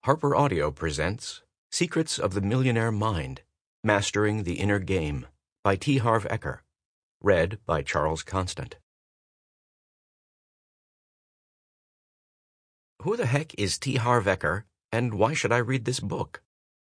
Harper Audio presents Secrets of the Millionaire Mind, Mastering the Inner Game by T. Harv Eker. Read by Charles Constant. Who the heck is T. Harv Eker, and why should I read this book?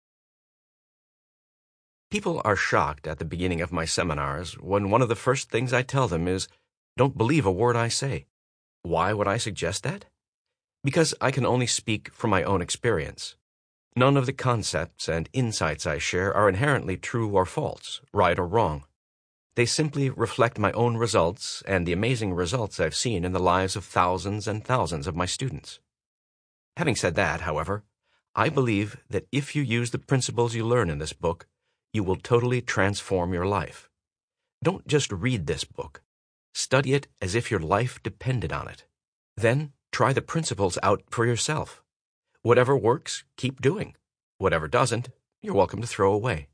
People are shocked at the beginning of my seminars when one of the first things I tell them is, "Don't believe a word I say." Why would I suggest that? Because I can only speak from my own experience. None of the concepts and insights I share are inherently true or false, right or wrong. They simply reflect my own results and the amazing results I've seen in the lives of thousands and thousands of my students. Having said that, however, I believe that if you use the principles you learn in this book, you will totally transform your life. Don't just read this book. Study it as if your life depended on it. Then try the principles out for yourself. Whatever works, keep doing. Whatever doesn't, you're welcome to throw away.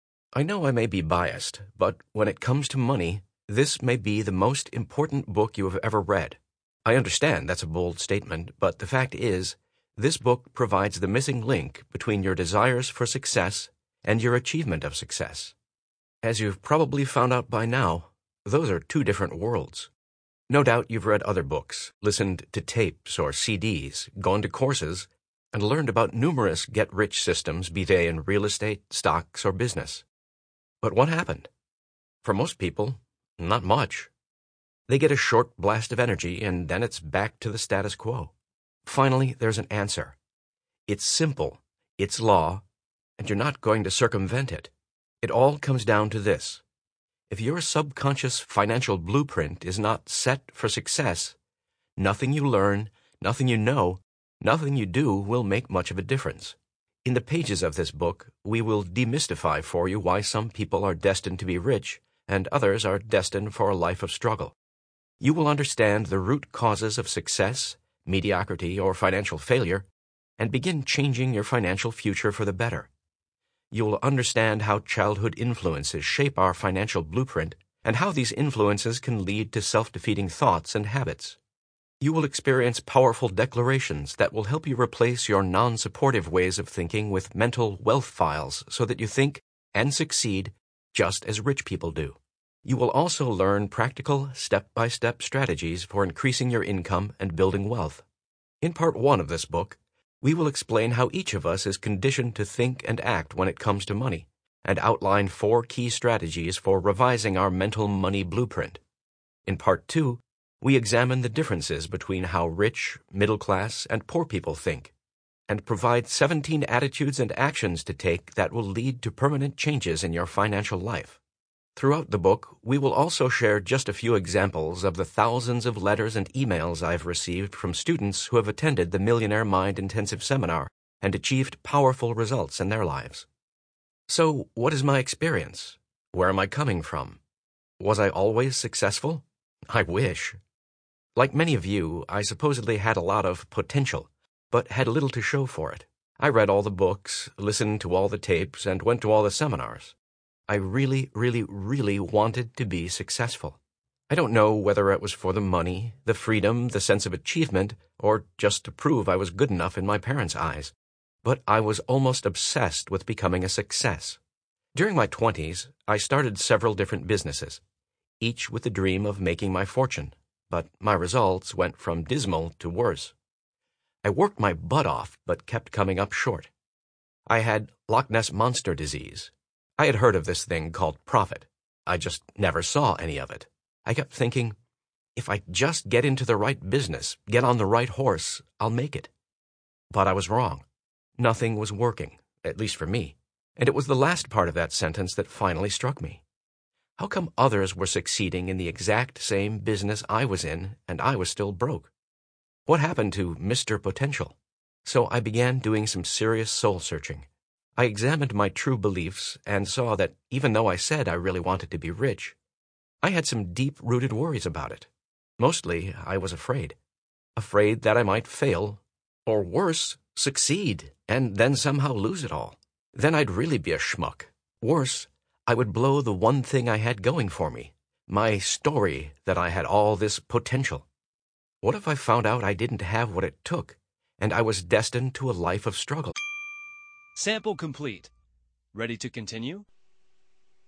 I know I may be biased, but when it comes to money, this may be the most important book you have ever read. I understand that's a bold statement, but the fact is, this book provides the missing link between your desires for success and your achievement of success. As you've probably found out by now, those are two different worlds. No doubt you've read other books, listened to tapes or CDs, gone to courses, and learned about numerous get-rich systems, be they in real estate, stocks, or business. But what happened? For most people, not much. They get a short blast of energy, and then it's back to the status quo. Finally, there's an answer. It's simple, it's law, and you're not going to circumvent it. It all comes down to this. If your subconscious financial blueprint is not set for success, nothing you learn, nothing you know, nothing you do will make much of a difference. In the pages of this book, we will demystify for you why some people are destined to be rich and others are destined for a life of struggle. You will understand the root causes of success, mediocrity, or financial failure, and begin changing your financial future for the better. You will understand how childhood influences shape our financial blueprint and how these influences can lead to self-defeating thoughts and habits. You will experience powerful declarations that will help you replace your non-supportive ways of thinking with mental wealth files so that you think and succeed just as rich people do. You will also learn practical, step-by-step strategies for increasing your income and building wealth. In part 1 of this book, we will explain how each of us is conditioned to think and act when it comes to money, and outline 4 key strategies for revising our mental money blueprint. In Part 2, we examine the differences between how rich, middle class, and poor people think, and provide 17 attitudes and actions to take that will lead to permanent changes in your financial life. Throughout the book, we will also share just a few examples of the thousands of letters and emails I've received from students who have attended the Millionaire Mind Intensive Seminar and achieved powerful results in their lives. So, what is my experience? Where am I coming from? Was I always successful? I wish. Like many of you, I supposedly had a lot of potential, but had little to show for it. I read all the books, listened to all the tapes, and went to all the seminars. I really wanted to be successful. I don't know whether it was for the money, the freedom, the sense of achievement, or just to prove I was good enough in my parents' eyes, but I was almost obsessed with becoming a success. During my 20s, I started several different businesses, each with the dream of making my fortune, but my results went from dismal to worse. I worked my butt off, but kept coming up short. I had Loch Ness Monster disease. I had heard of this thing called profit. I just never saw any of it. I kept thinking, if I just get into the right business, get on the right horse, I'll make it. But I was wrong. Nothing was working, at least for me. And it was the last part of that sentence that finally struck me. How come others were succeeding in the exact same business I was in, and I was still broke? What happened to Mr. Potential? So I began doing some serious soul-searching. I examined my true beliefs and saw that even though I said I really wanted to be rich, I had some deep-rooted worries about it. Mostly, I was afraid. Afraid that I might fail, or worse, succeed, and then somehow lose it all. Then I'd really be a schmuck. Worse, I would blow the one thing I had going for me, my story that I had all this potential. What if I found out I didn't have what it took, and I was destined to a life of struggle. Sample complete. Ready to continue?